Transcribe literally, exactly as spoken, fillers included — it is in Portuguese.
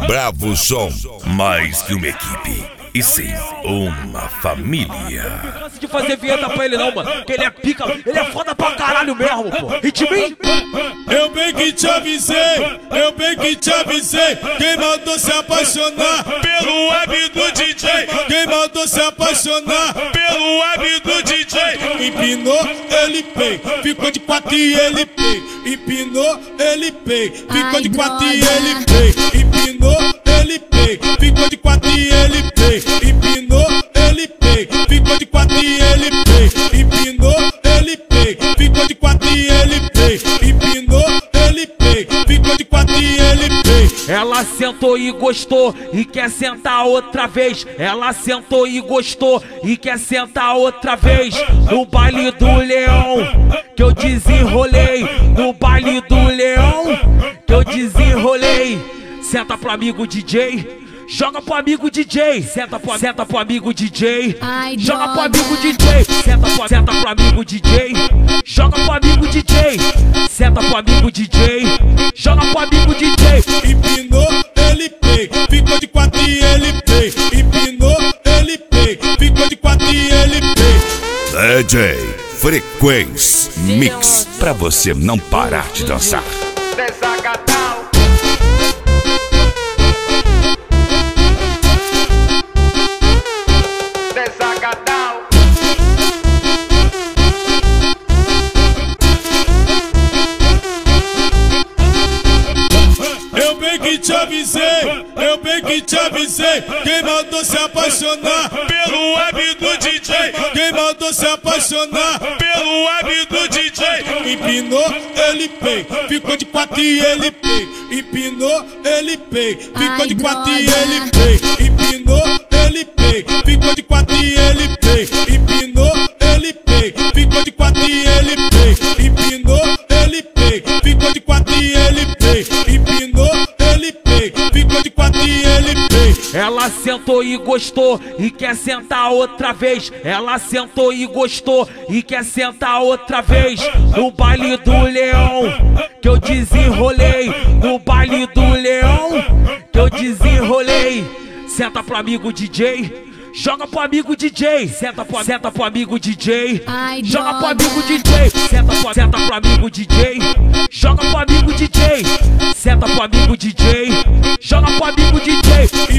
Bravo Som, mais que uma equipe, e sim uma família. De fazer vinheta pra ele não, mano, que ele é pica, ele é foda pra caralho mesmo, pô. Ritmin? Eu bem que te avisei, eu bem que te avisei. Quem mandou se apaixonar pelo web do D J? Quem mandou se apaixonar pelo web do D J? Empinou, ele pei, ficou de quatro e ele pei. Empinou, ele pei, ficou de quatro e ele pei. Empinou, ele pei, ficou de quatro e ele pei. Empinou, ele pei, ficou de quatro e ele pei. Empinou, ele pei, ficou de quatro e ele pei. Empinou, ele pei, ficou de quatro e ele pei. Ela sentou e gostou e quer sentar outra vez. Ela sentou e gostou e quer sentar outra vez. No baile do Leão que eu desenrolei. No baile do Leão que eu desenrolei. Senta pro amigo D J. Joga pro amigo D J, senta pro, senta pro amigo D J. Joga pro amigo D J, senta pro, senta pro amigo D J. Joga pro amigo D J, senta pro amigo D J. Joga pro amigo D J. Empinou, ele pei, ficou de quatro e ele pei. Empinou, ele pei, ficou de quatro e ele pei. D J Frequência Mix, pra você não parar de dançar. Eu bem que te avisei, eu bem que te avisei. Quem mandou se apaixonar pelo web do D J? Quem mandou se apaixonar pelo web do D J? Empinou, ele pei, ficou de quatro e ele pei. Empinou, ele pei, ficou de quatro e ele pei. Empinou, ele pei, ficou de quatro e ele pei. Empinou, ele pei, ficou de quatro e ele pei. Empinou, ele pei, ficou de quatro e ele pei. Empinou, ele pei, ficou de quatro e ele pei. Ela sentou e gostou e quer sentar outra vez. Ela sentou e gostou e quer sentar outra vez. No baile do Leão que eu desenrolei. No baile do Leão que eu desenrolei. Senta pro amigo D J. Joga pro amigo D J, senta pro, senta pro amigo D J. Joga pro amigo D J, senta pro, senta pro amigo D J. Joga pro amigo D J, senta pro amigo D J. Joga pro amigo D J.